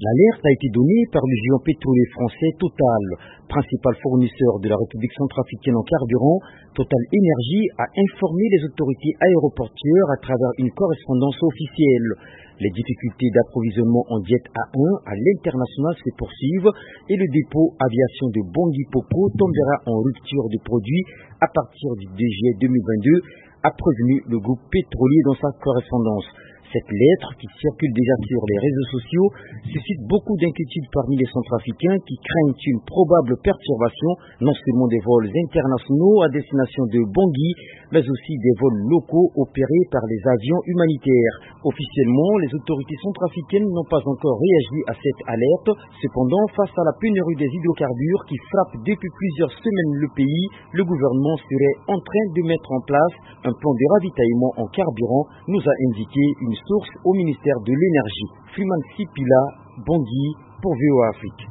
L'alerte a été donnée par le géant pétrolier français Total, principal fournisseur de la République centrafricaine en carburant. Total Énergie a informé les autorités aéroportuaires à travers une correspondance officielle. Les difficultés d'approvisionnement en jet A1 à l'international se poursuivent et le dépôt aviation de Bangui Poco tombera en rupture de produits à partir du 2 juillet 2022, a prévenu le groupe pétrolier dans sa correspondance. Cette lettre, qui circule déjà sur les réseaux sociaux, suscite beaucoup d'inquiétudes parmi les Centrafricains qui craignent une probable perturbation non seulement des vols internationaux à destination de Bangui, mais aussi des vols locaux opérés par les avions humanitaires. Officiellement, les autorités centrafricaines n'ont pas encore réagi à cette alerte. Cependant, face à la pénurie des hydrocarbures qui frappe depuis plusieurs semaines le pays, le gouvernement serait en train de mettre en place un plan de ravitaillement en carburant, nous a indiqué une source au ministère de l'Énergie. Freeman Sipila, Bangui, pour VOA Afrique.